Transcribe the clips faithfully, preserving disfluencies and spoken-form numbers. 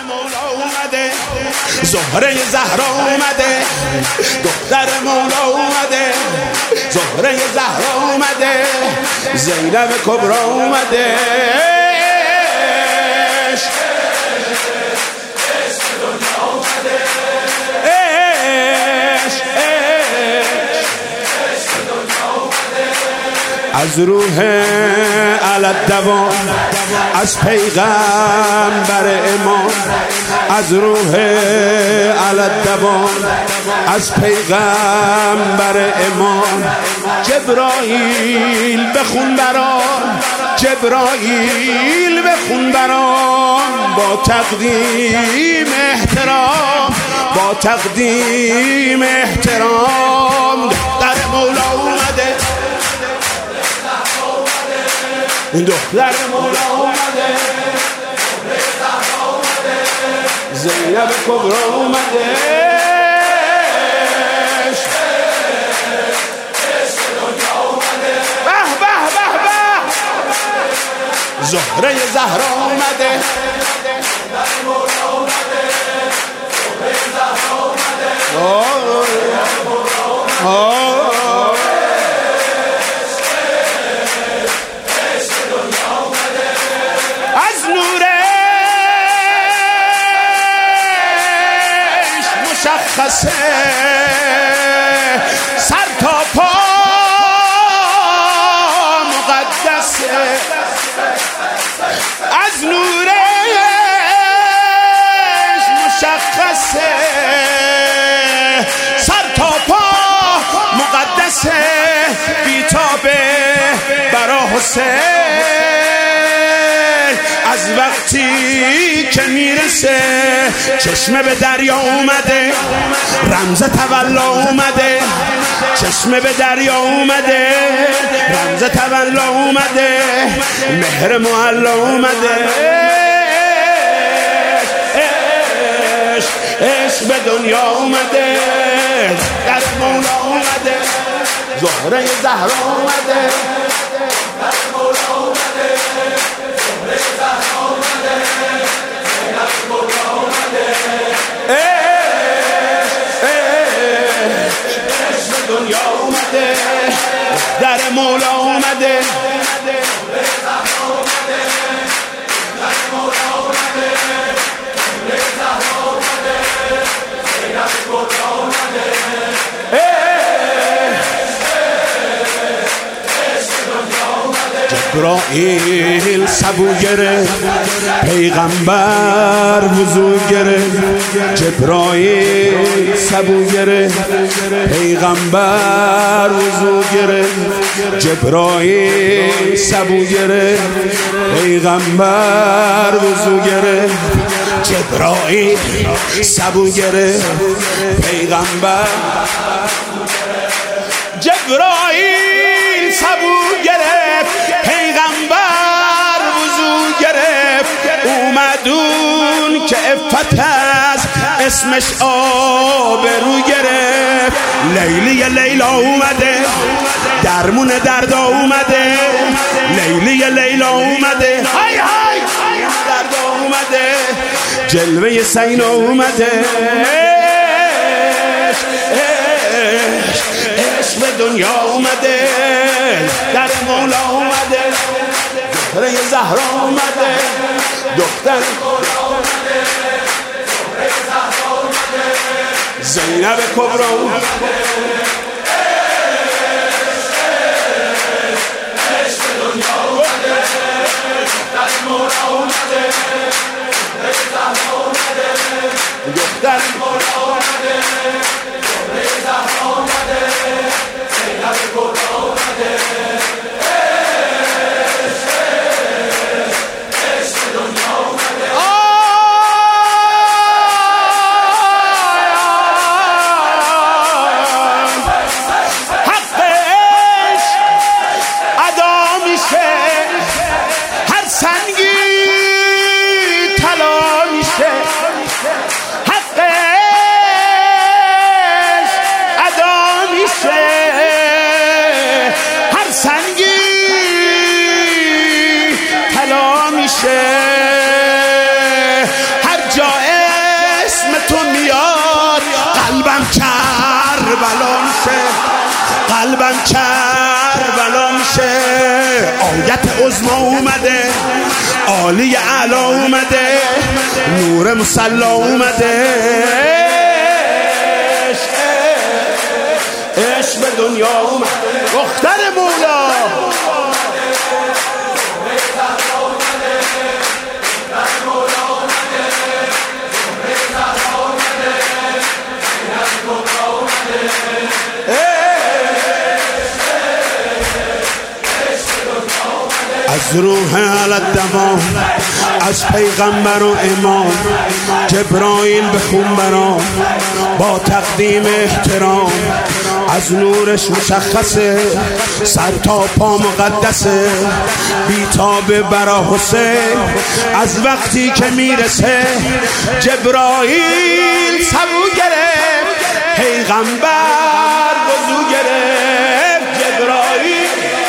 مولا اومده، زهره زهرا اومده، دختر مولا اومده، زهره زهرا اومده، زینب کبرا اومده. از روح علالدوام، از پیغمبر امام، از روح علالدوام، از پیغمبر امام. جبرائیل بخون برام، جبرائیل بخون برام، با تقدیم احترام، با تقدیم احترام. در مولا اومده، دختر مولا اومده، زینب کبرا اومده. به به به به، زهره زهرا اومده، مشخصه سر تا پا مقدسه، از نورش مشخصه سر تا پا مقدسه، بیتابه برا حسین. از وقتی که میرسه چشمه به دریا اومده، رمز تولا اومده، چشمه به دریا اومده، رمز تولا اومده، مهر معلا اومده. عشق عشق به دنیا اومده، در مولا اومده، زهره زهرا اومده، در مولا اومده، زهره زهرا اومده، زینب کبرا اومده. عشق به دنیا اومده، در مولا اومده، زهره زهرا اومده، در مولا اومده، زهره زهرا اومده، زینب کبرا اومده. جبرائیل سبو گرفت، پیغمبر وضو گرفت. جبرائیل سبو گرفت، پیغمبر وضو گرفت. جبرائیل سبو گرفت، پیغمبر وضو گرفت. جبرائیل سبو گرفت، پیغمبر. جبرائیل سبو گرفت، پیغمبر وضو گرفت. اومدون که عفت از اسمش آبرو گرفت. لیلی لیلا اومده، درمون دردا اومده، لیلی لیلا اومده، های های دردا اومده، جلوه سینا اومده. عشق به دنیا اومده، در مولا اومده، زهره زهرا اومده، دختر زینب کبرا اومده. عشق به دنیا اومده، در مولا اومده، زهره زهرا اومده، دختر مولا اومده، زهره زهرا اومده، زینب کبرا اومده. کربلا میشه. آیت عظما اومده، عالی اعلا اومده، نور مصلا اومده. عشق به دنیا اومده، دختر مولا از روح علالدوام، از پیغمبر و امام جبرائیل به خون برام با تقدیم احترام. از نورش مشخصه سر تا پا مقدسه، بیتاب برا حسین از وقتی که میرسه. جبرائیل سبو گرفت، پیغمبر وضو گرفت. جبرائیل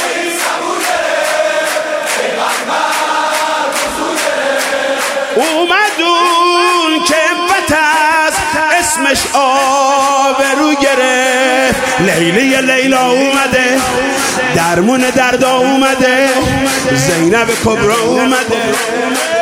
اومدون که امت از اسمش آبرو گرفت. لیلی لیلا اومده، درمون دردا اومده، زینب کبرا اومده.